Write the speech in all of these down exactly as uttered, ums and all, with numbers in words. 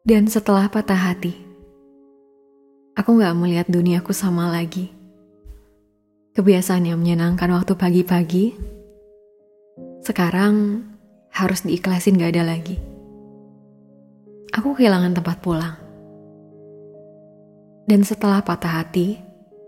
Dan setelah patah hati, aku gak melihat duniaku sama lagi. Kebiasaan yang menyenangkan waktu pagi-pagi, sekarang harus diikhlasin gak ada lagi. Aku kehilangan tempat pulang. Dan setelah patah hati,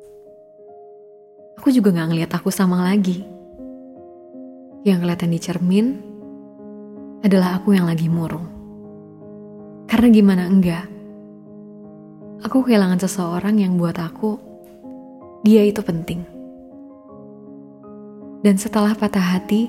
aku juga gak ngeliat aku sama lagi. Yang kelihatan di cermin adalah aku yang lagi murung. Karena gimana enggak, aku kehilangan seseorang yang buat aku, dia itu penting. Dan setelah patah hati,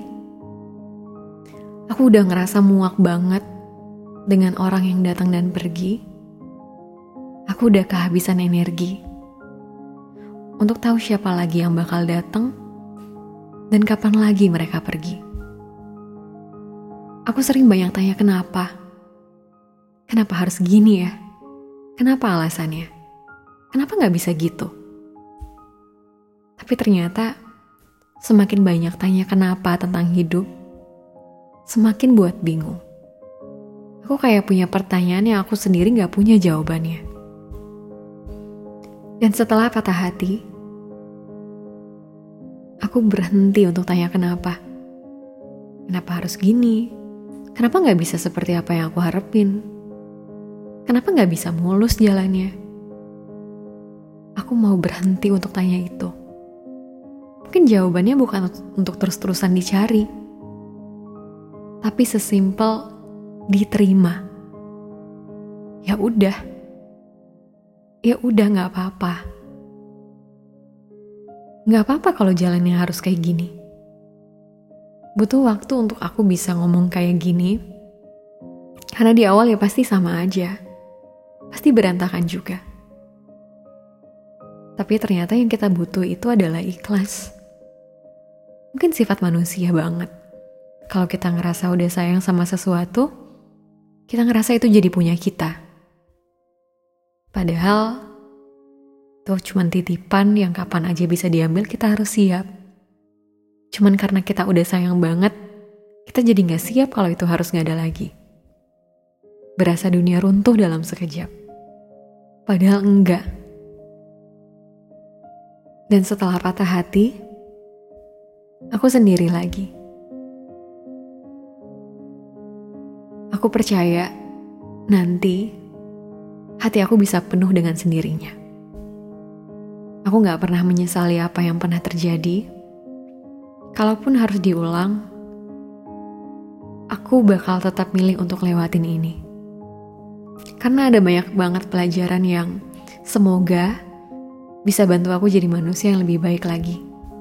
aku udah ngerasa muak banget dengan orang yang datang dan pergi. Aku udah kehabisan energi untuk tahu siapa lagi yang bakal datang dan kapan lagi mereka pergi. Aku sering banyak tanya kenapa. Kenapa harus gini ya? Kenapa alasannya? Kenapa gak bisa gitu? Tapi ternyata semakin banyak tanya kenapa tentang hidup, semakin buat bingung. Aku kayak punya pertanyaan yang aku sendiri gak punya jawabannya. Dan setelah patah hati, aku berhenti untuk tanya kenapa. Kenapa harus gini? Kenapa gak bisa seperti apa yang aku harapin? Kenapa gak bisa mulus jalannya? Aku mau berhenti untuk tanya itu. Mungkin jawabannya bukan untuk terus-terusan dicari, tapi sesimpel diterima. Ya udah, ya udah gak apa-apa. Gak apa-apa kalau jalannya harus kayak gini. Butuh waktu untuk aku bisa ngomong kayak gini, karena di awal ya pasti sama aja. Pasti berantakan juga. Tapi ternyata yang kita butuh itu adalah ikhlas. Mungkin sifat manusia banget. Kalau kita ngerasa udah sayang sama sesuatu, kita ngerasa itu jadi punya kita. Padahal itu cuma titipan yang kapan aja bisa diambil, kita harus siap. Cuman karena kita udah sayang banget, kita jadi gak siap kalau itu harus gak ada lagi. Berasa dunia runtuh dalam sekejap. Padahal enggak. Dan setelah patah hati, aku sendiri lagi. Aku percaya nanti hati aku bisa penuh dengan sendirinya. Aku gak pernah menyesali apa yang pernah terjadi. Kalaupun harus diulang, aku bakal tetap milih untuk lewatin ini. Karena ada banyak banget pelajaran yang semoga bisa bantu aku jadi manusia yang lebih baik lagi.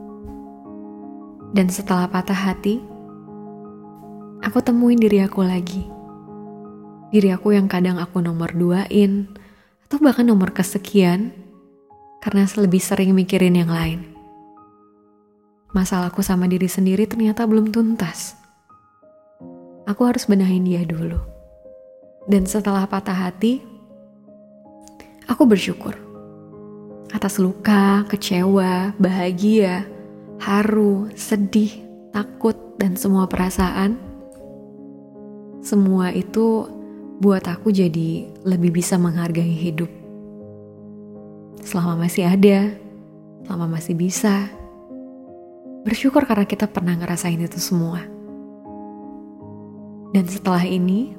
Dan setelah patah hati, aku temuin diri aku lagi. Diri aku yang kadang aku nomor duain, atau bahkan nomor kesekian, karena lebih sering mikirin yang lain. Masalahku sama diri sendiri ternyata belum tuntas. Aku harus benahin dia dulu. Dan setelah patah hati, aku bersyukur atas luka, kecewa, bahagia, haru, sedih, takut, dan semua perasaan. Semua itu buat aku jadi lebih bisa menghargai hidup. Selama masih ada, selama masih bisa, bersyukur karena kita pernah ngerasain itu semua. Dan setelah ini,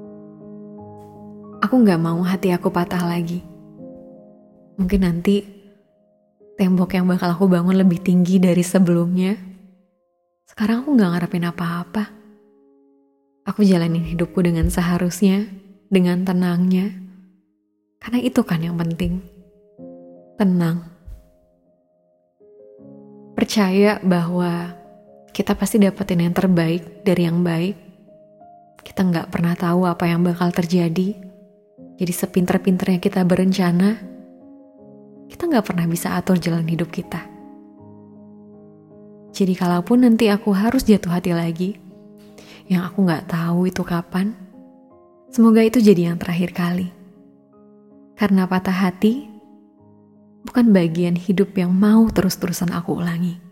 aku gak mau hati aku patah lagi. Mungkin nanti tembok yang bakal aku bangun lebih tinggi dari sebelumnya. Sekarang aku gak ngarepin apa-apa. Aku jalanin hidupku dengan seharusnya, dengan tenangnya. Karena itu kan yang penting. Tenang. Percaya bahwa kita pasti dapetin yang terbaik dari yang baik. Kita gak pernah tahu apa yang bakal terjadi. Jadi sepinter-pinternya kita berencana, kita gak pernah bisa atur jalan hidup kita. Jadi kalaupun nanti aku harus jatuh hati lagi, yang aku gak tahu itu kapan, semoga itu jadi yang terakhir kali. Karena patah hati bukan bagian hidup yang mau terus-terusan aku ulangi.